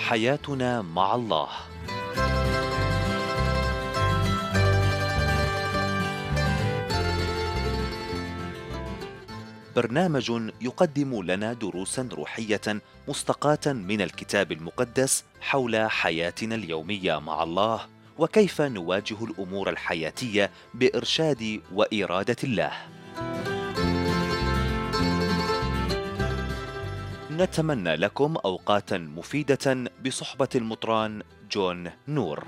حياتنا مع الله. برنامج يقدم لنا دروسا روحية مستقاة من الكتاب المقدس حول حياتنا اليومية مع الله، وكيف نواجه الأمور الحياتية بإرشاد وإرادة الله. نتمنى لكم أوقاتا مفيدة بصحبة المطران جون نور.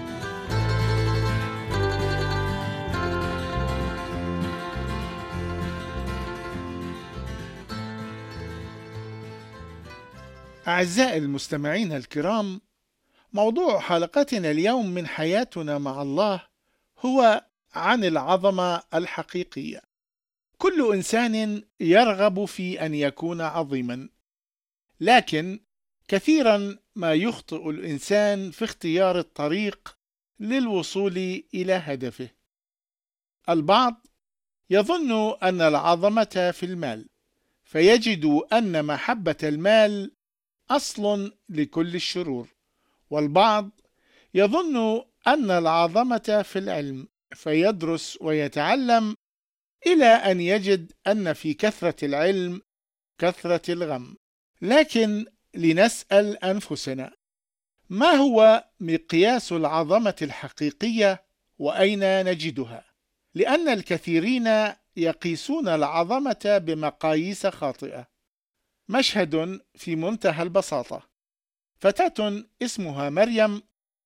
أعزائي المستمعين الكرام، موضوع حلقتنا اليوم من حياتنا مع الله هو عن العظمة الحقيقية. كل إنسان يرغب في أن يكون عظيما، لكن كثيرا ما يخطئ الإنسان في اختيار الطريق للوصول إلى هدفه. البعض يظن أن العظمة في المال، فيجد أن محبة المال أصل لكل الشرور، والبعض يظن أن العظمة في العلم، فيدرس ويتعلم إلى أن يجد أن في كثرة العلم كثرة الغم. لكن لنسأل أنفسنا، ما هو مقياس العظمة الحقيقية وأين نجدها؟ لأن الكثيرين يقيسون العظمة بمقاييس خاطئة. مشهد في منتهى البساطة: فتاة اسمها مريم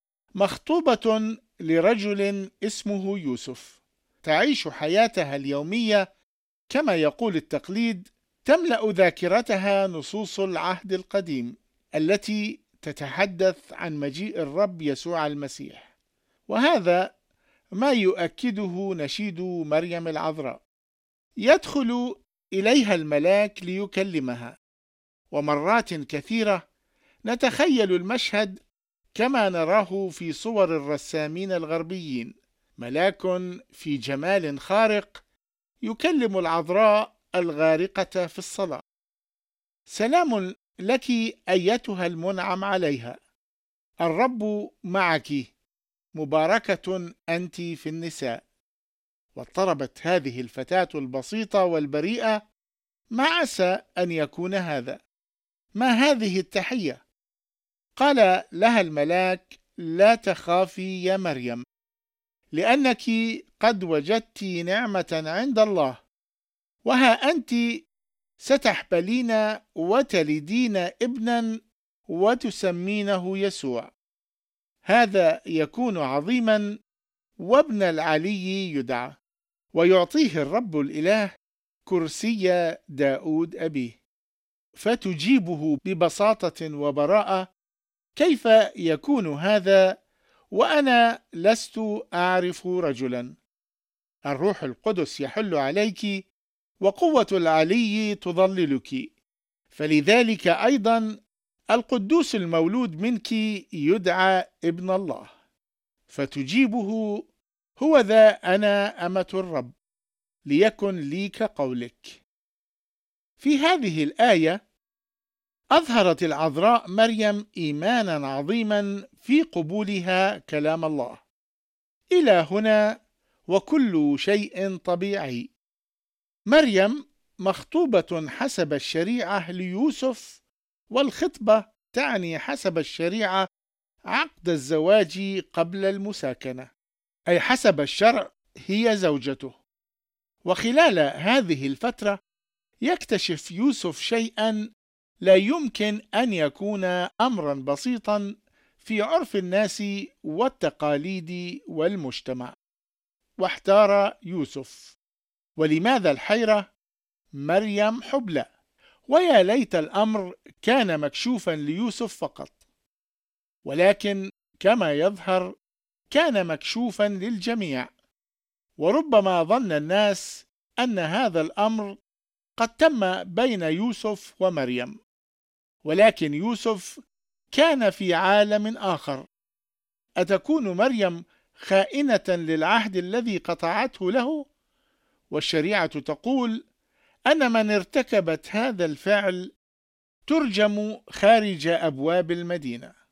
مخطوبة لرجل اسمه يوسف، تعيش حياتها اليومية كما يقول التقليد، تملأ ذاكرتها نصوص العهد القديم التي تتحدث عن مجيء الرب يسوع المسيح، وهذا ما يؤكده نشيد مريم العذراء. يدخل إليها الملاك ليكلمها، ومرات كثيرة نتخيل المشهد كما نراه في صور الرسامين الغربيين، ملاك في جمال خارق يكلم العذراء الغارقة في الصلاة: سلام لك أيتها المنعم عليها، الرب معك، مباركة أنت في النساء. واضطربت هذه الفتاة البسيطة والبريئة: ما عسى أن يكون هذا؟ ما هذه التحية؟ قال لها الملاك: لا تخافي يا مريم، لأنك قد وجدت نعمة عند الله، وها أنت ستحبلين وتلدين ابنا وتسمينه يسوع. هذا يكون عظيما، وابن العلي يدعى، ويعطيه الرب الإله كرسي داود أبيه. فتجيبه ببساطة وبراءة: كيف يكون هذا وأنا لست أعرف رجلا؟ الروح القدس يحل عليك، وقوة العلي تظللك، فلذلك أيضا القدوس المولود منك يدعى ابن الله. فتجيبه: هو ذا أنا أمة الرب، ليكن لي كقولك. في هذه الآية أظهرت العذراء مريم إيمانا عظيما في قبولها كلام الله. إلى هنا وكل شيء طبيعي. مريم مخطوبة حسب الشريعة ليوسف، والخطبة تعني حسب الشريعة عقد الزواج قبل المساكنة، أي حسب الشرع هي زوجته. وخلال هذه الفترة يكتشف يوسف شيئا لا يمكن أن يكون أمرا بسيطا في عرف الناس والتقاليد والمجتمع. واحتار يوسف. ولماذا الحيرة؟ مريم حبلى، ويا ليت الأمر كان مكشوفا ليوسف فقط، ولكن كما يظهر كان مكشوفا للجميع. وربما ظن الناس أن هذا الأمر قد تم بين يوسف ومريم، ولكن يوسف كان في عالم آخر. أتكون مريم خائنة للعهد الذي قطعته له؟ والشريعة تقول أن من ارتكبت هذا الفعل ترجم خارج أبواب المدينة.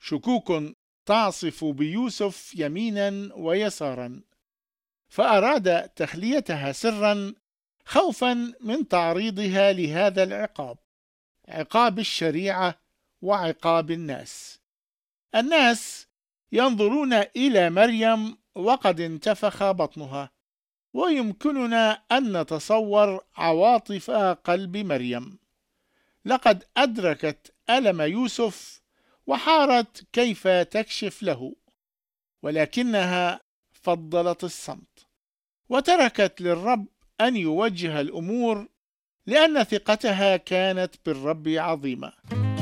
شكوك تعصف بيوسف يمينا ويسارا، فأراد تخليتها سرا خوفا من تعريضها لهذا العقاب، عقاب الشريعة وعقاب الناس. الناس ينظرون إلى مريم وقد انتفخ بطنها، ويمكننا أن نتصور عواطف قلب مريم. لقد أدركت ألم يوسف وحارت كيف تكشف له، ولكنها فضلت الصمت وتركت للرب أن يوجه الأمور، لأن ثقتها كانت بالرب عظيمة.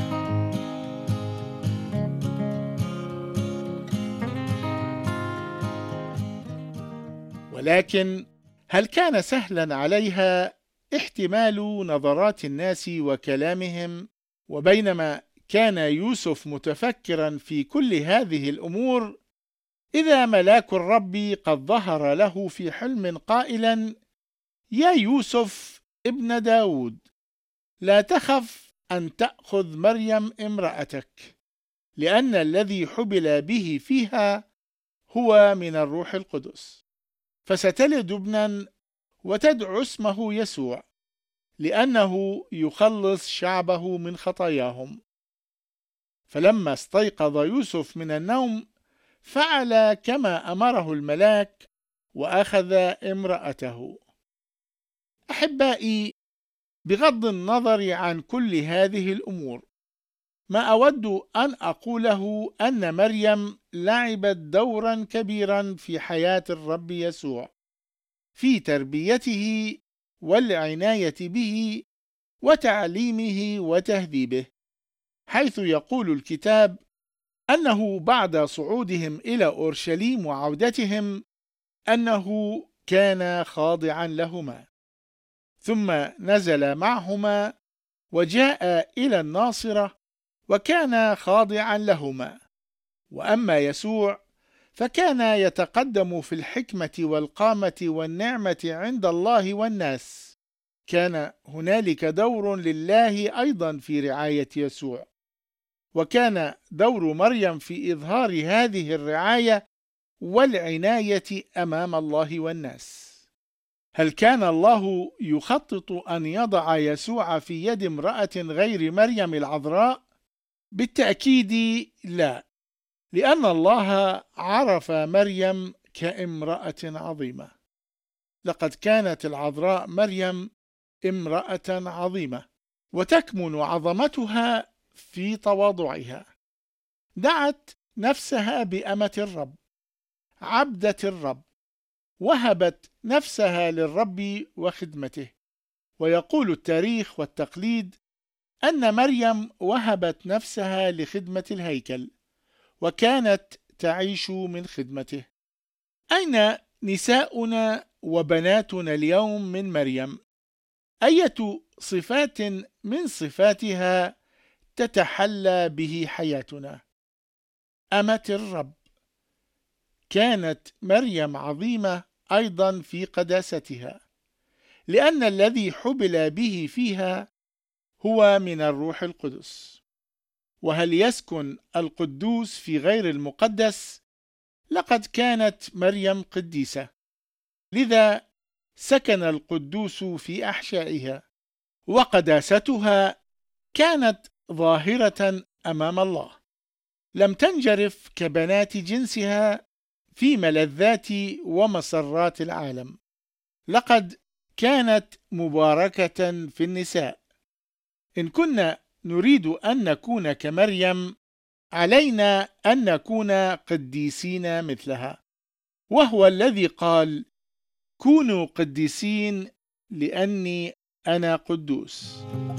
ولكن هل كان سهلا عليها احتمال نظرات الناس وكلامهم؟ وبينما كان يوسف متفكرا في كل هذه الأمور، إذا ملاك الرب قد ظهر له في حلم قائلا: يا يوسف ابن داود، لا تخف أن تأخذ مريم امرأتك، لأن الذي حبل به فيها هو من الروح القدس، فستلد ابنا وتدعو اسمه يسوع، لأنه يخلص شعبه من خطاياهم. فلما استيقظ يوسف من النوم فعل كما أمره الملاك وأخذ امرأته. أحبائي، بغض النظر عن كل هذه الأمور، ما أود أن أقوله أن مريم لعبت دورا كبيرا في حياة الرب يسوع، في تربيته والعناية به وتعليمه وتهذيبه، حيث يقول الكتاب أنه بعد صعودهم إلى أورشليم وعودتهم أنه كان خاضعا لهما، ثم نزل معهما وجاء إلى الناصرة وكان خاضعا لهما. وأما يسوع فكان يتقدم في الحكمة والقامة والنعمة عند الله والناس. كان هنالك دور لله أيضا في رعاية يسوع، وكان دور مريم في إظهار هذه الرعاية والعناية أمام الله والناس. هل كان الله يخطط أن يضع يسوع في يد امرأة غير مريم العذراء؟ بالتأكيد لا، لأن الله عرف مريم كامرأة عظيمة. لقد كانت العذراء مريم امرأة عظيمة، وتكمن عظمتها في تواضعها. دعت نفسها بأمة الرب، عبدة الرب، وهبت نفسها للرب وخدمته. ويقول التاريخ والتقليد أن مريم وهبت نفسها لخدمة الهيكل، وكانت تعيش من خدمته. أين نساؤنا وبناتنا اليوم من مريم؟ أية صفات من صفاتها تتحلى به حياتنا؟ أمة الرب. كانت مريم عظيمة أيضا في قداستها، لأن الذي حبل به فيها هو من الروح القدس. وهل يسكن القدوس في غير المقدس؟ لقد كانت مريم قديسة، لذا سكن القدوس في أحشائها، وقداستها كانت ظاهرة أمام الله. لم تنجرف كبنات جنسها في ملذات ومسرات العالم. لقد كانت مباركة في النساء. إن كنا نريد أن نكون كمريم، علينا أن نكون قديسين مثلها، وهو الذي قال: كونوا قديسين لأني أنا قدوس.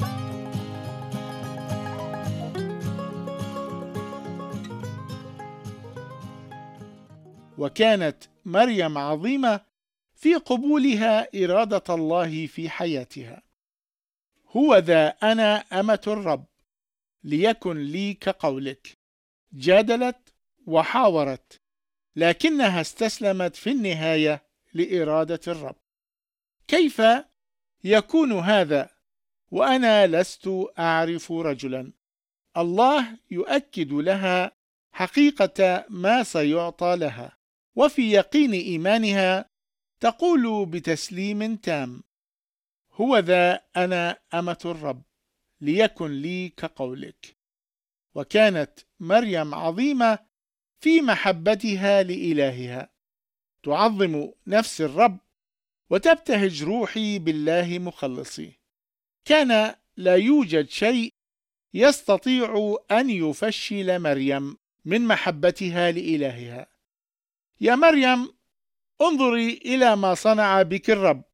وكانت مريم عظيمة في قبولها إرادة الله في حياتها. هو ذا أنا أمة الرب، ليكن لي كقولك. جادلت وحاورت، لكنها استسلمت في النهاية لإرادة الرب. كيف يكون هذا وأنا لست أعرف رجلا؟ الله يؤكد لها حقيقة ما سيعطى لها، وفي يقين إيمانها تقول بتسليم تام: هو ذا أنا أمة الرب، ليكن لي كقولك. وكانت مريم عظيمة في محبتها لإلهها، تعظم نفس الرب وتبتهج روحي بالله مخلصي. كان لا يوجد شيء يستطيع أن يفشل مريم من محبتها لإلهها. يا مريم، انظري إلى ما صنع بك الرب.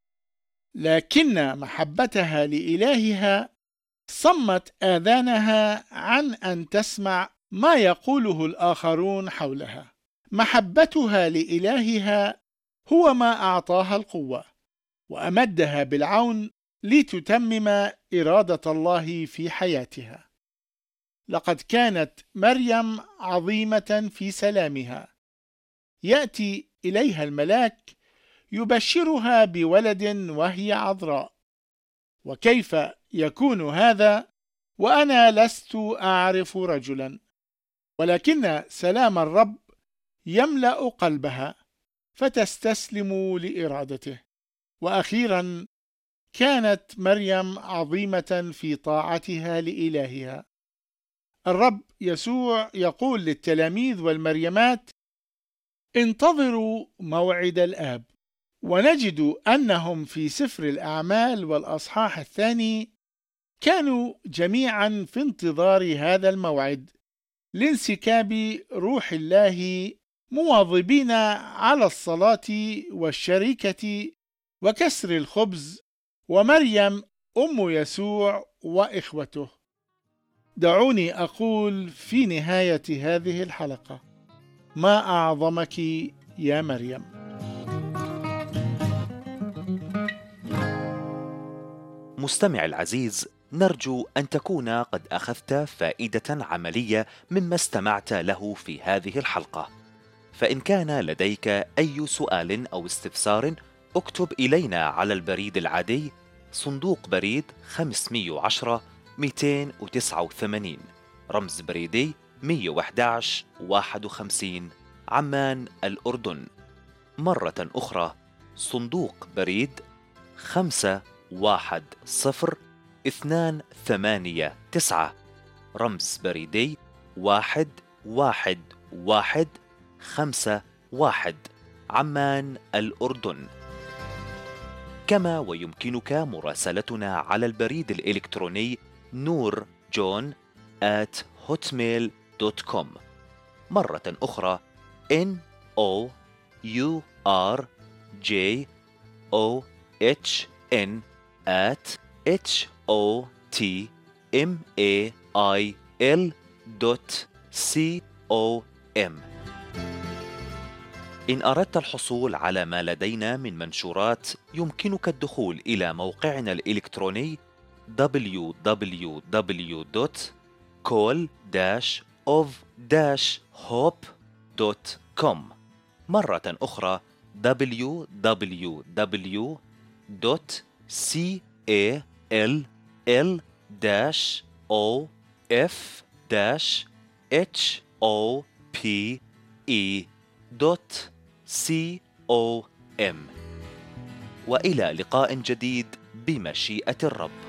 لكن محبتها لإلهها صمت آذانها عن أن تسمع ما يقوله الآخرون حولها. محبتها لإلهها هو ما أعطاها القوة وأمدها بالعون لتتمم إرادة الله في حياتها. لقد كانت مريم عظيمة في سلامها. يأتي إليها الملاك يبشرها بولد وهي عذراء. وكيف يكون هذا وأنا لست أعرف رجلا؟ ولكن سلام الرب يملأ قلبها فتستسلم لإرادته. وأخيرا كانت مريم عظيمة في طاعتها لإلهها. الرب يسوع يقول للتلاميذ والمريمات: انتظروا موعد الآب. ونجد أنهم في سفر الأعمال والأصحاح 2 كانوا جميعا في انتظار هذا الموعد لانسكاب روح الله، مواظبين على الصلاة والشركة وكسر الخبز، ومريم أم يسوع وإخوته. دعوني أقول في نهاية هذه الحلقة: ما أعظمك يا مريم. مستمع العزيز، نرجو أن تكون قد أخذت فائدة عملية مما استمعت له في هذه الحلقة. فإن كان لديك أي سؤال أو استفسار، اكتب إلينا على البريد العادي صندوق بريد 510 289 رمز بريدي 111 51 عمان الأردن. مرة أخرى صندوق بريد 510-289 رمز بريدي 11151 عمان الأردن. كما ويمكنك مراسلتنا على البريد الإلكتروني noorjohn@hotmail.com. مرة أخرى nourjohn@hotmail.com. إن أردت الحصول على ما لدينا من منشورات، يمكنك الدخول إلى موقعنا الإلكتروني www.call-of-hope.com. مرة أخرى www.call-of-hope.com. وإلى لقاء جديد بمشيئة الرب.